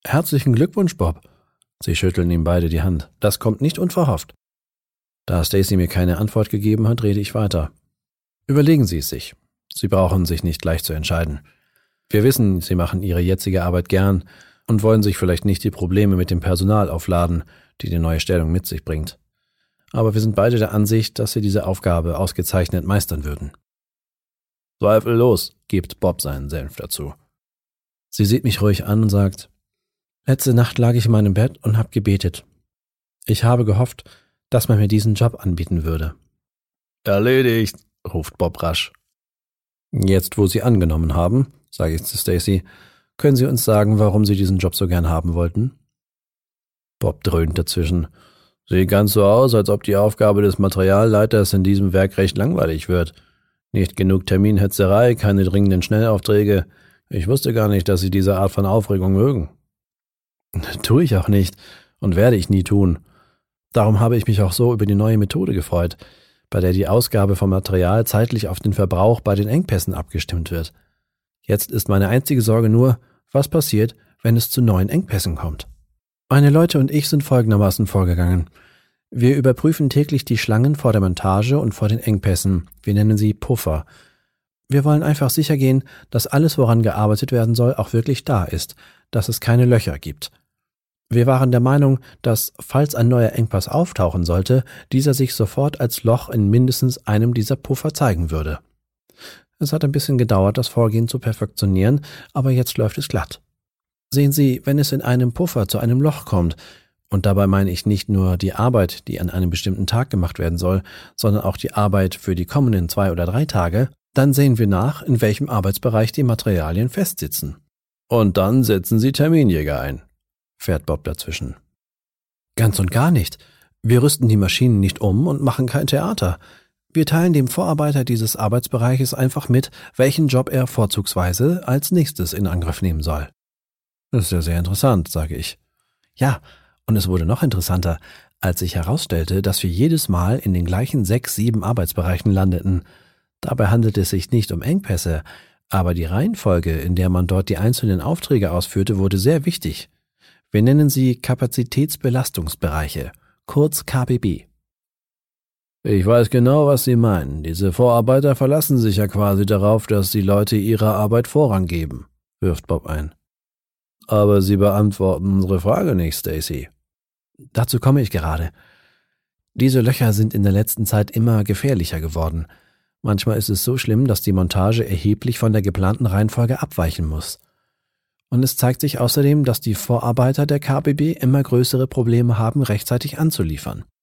Herzlichen Glückwunsch, Bob. Sie schütteln ihm beide die Hand. Das kommt nicht unverhofft. Da Stacy mir keine Antwort gegeben hat, rede ich weiter. Überlegen Sie es sich. Sie brauchen sich nicht gleich zu entscheiden. Wir wissen, Sie machen Ihre jetzige Arbeit gern und wollen sich vielleicht nicht die Probleme mit dem Personal aufladen, die neue Stellung mit sich bringt. Aber wir sind beide der Ansicht, dass Sie diese Aufgabe ausgezeichnet meistern würden. Zweifellos, gibt Bob seinen Senf dazu. Sie sieht mich ruhig an und sagt, letzte Nacht lag ich in meinem Bett und habe gebetet. Ich habe gehofft, dass man mir diesen Job anbieten würde. Erledigt, ruft Bob rasch. Jetzt, wo Sie angenommen haben, sage ich zu Stacy, können Sie uns sagen, warum Sie diesen Job so gern haben wollten? Bob dröhnt dazwischen. Sieht ganz so aus, als ob die Aufgabe des Materialleiters in diesem Werk recht langweilig wird. Nicht genug Terminhetzerei, keine dringenden Schnellaufträge. Ich wusste gar nicht, dass Sie diese Art von Aufregung mögen. Tue ich auch nicht und werde ich nie tun. Darum habe ich mich auch so über die neue Methode gefreut, bei der die Ausgabe von Material zeitlich auf den Verbrauch bei den Engpässen abgestimmt wird. Jetzt ist meine einzige Sorge nur, was passiert, wenn es zu neuen Engpässen kommt. Meine Leute und ich sind folgendermaßen vorgegangen. Wir überprüfen täglich die Schlangen vor der Montage und vor den Engpässen. Wir nennen sie Puffer. Wir wollen einfach sicher gehen, dass alles, woran gearbeitet werden soll, auch wirklich da ist, dass es keine Löcher gibt. Wir waren der Meinung, dass, falls ein neuer Engpass auftauchen sollte, dieser sich sofort als Loch in mindestens einem dieser Puffer zeigen würde. Es hat ein bisschen gedauert, das Vorgehen zu perfektionieren, aber jetzt läuft es glatt. Sehen Sie, wenn es in einem Puffer zu einem Loch kommt, und dabei meine ich nicht nur die Arbeit, die an einem bestimmten Tag gemacht werden soll, sondern auch die Arbeit für die kommenden 2 oder 3 Tage, dann sehen wir nach, in welchem Arbeitsbereich die Materialien festsitzen. Und dann setzen Sie Terminjäger ein, fährt Bob dazwischen. Ganz und gar nicht. Wir rüsten die Maschinen nicht um und machen kein Theater. Wir teilen dem Vorarbeiter dieses Arbeitsbereiches einfach mit, welchen Job er vorzugsweise als nächstes in Angriff nehmen soll. Das ist ja sehr interessant, sage ich. Ja, und es wurde noch interessanter, als sich herausstellte, dass wir jedes Mal in den gleichen 6, 7 Arbeitsbereichen landeten. Dabei handelt es sich nicht um Engpässe, aber die Reihenfolge, in der man dort die einzelnen Aufträge ausführte, wurde sehr wichtig. Wir nennen sie Kapazitätsbelastungsbereiche, kurz KBB. Ich weiß genau, was Sie meinen. Diese Vorarbeiter verlassen sich ja quasi darauf, dass die Leute ihrer Arbeit Vorrang geben, wirft Bob ein. Aber Sie beantworten unsere Frage nicht, Stacy. Dazu komme ich gerade. Diese Löcher sind in der letzten Zeit immer gefährlicher geworden. Manchmal ist es so schlimm, dass die Montage erheblich von der geplanten Reihenfolge abweichen muss. Und es zeigt sich außerdem, dass die Vorarbeiter der KBB immer größere Probleme haben, rechtzeitig anzuliefern.